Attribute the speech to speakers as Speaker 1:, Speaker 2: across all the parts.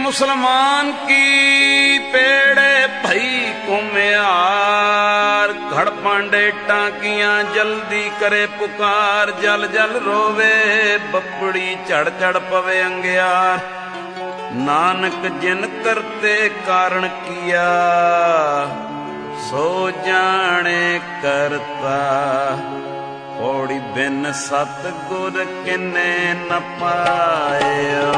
Speaker 1: मुसलमान की पेड़े भई कुम्यार, घड़ पांडे टांकियां जल्दी करे पुकार, जल जल रोवे बपड़ी चढ़ चढ़ पवे अंगियार। नानक जिन करते कारण किया, सो जाने करता, पौड़ी बिन सतगुर किने न पायो।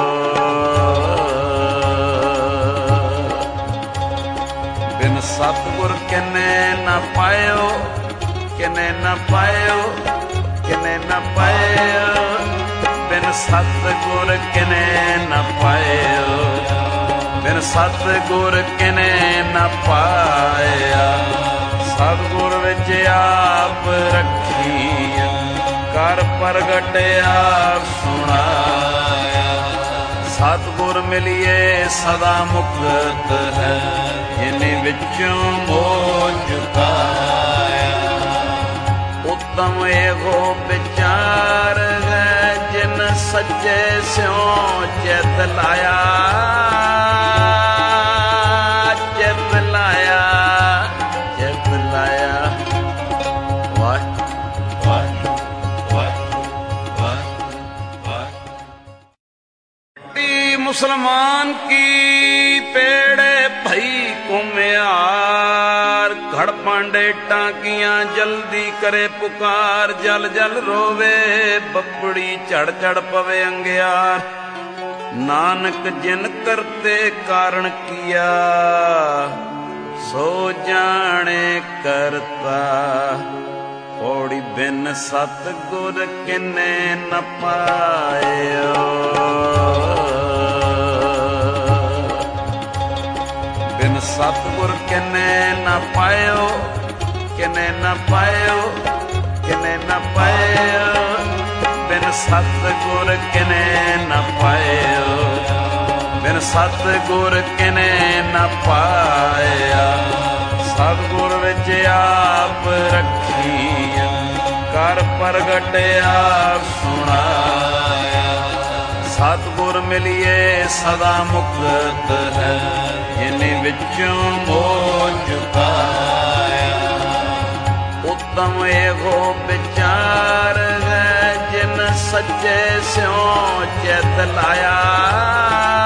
Speaker 1: बिन सतगुर किने न पायो, किने न पायो, किने न पायो। बिन सतगुर किने न पायो, बिन सतगुर किने न पाया। सतगुर विच आप रखिया, कर प्रगट आप सुनाया। सतगुर मिलिए सदा मुक्त है, इन्हीं विचों मोह चुकाया। उत्तम एगो विचार है, जिन सच्चे स्यों चित लाया, चित लाया, चित लाया। वाह वाह वाह वाह वाह। मुसलमान की पेड़े भई कुम्यार, घड़ पांडे टांकियां जल्दी करे पुकार, जल जल रोवे बपड़ी चढ़ चढ़ पवे अंगियार। नानक जिन करते कारण किया, सो जाने करता, पौड़ी बिन सतगुर किने न पायो। बिन सतगुर किने न पायो, किने न पायो, किने न पायो। बिन सतगुर किने न पायो, बिन सतगुर किने न पाया। सतगुर विच आप रखिया, कर प्रगट आप सुनाया। सतगुर मिलिए सदा मुक्त है, इन्हीं विचों मोह चुकाया। उत्तम एगो विचार है, जिन सच्चे स्यों चित लाया।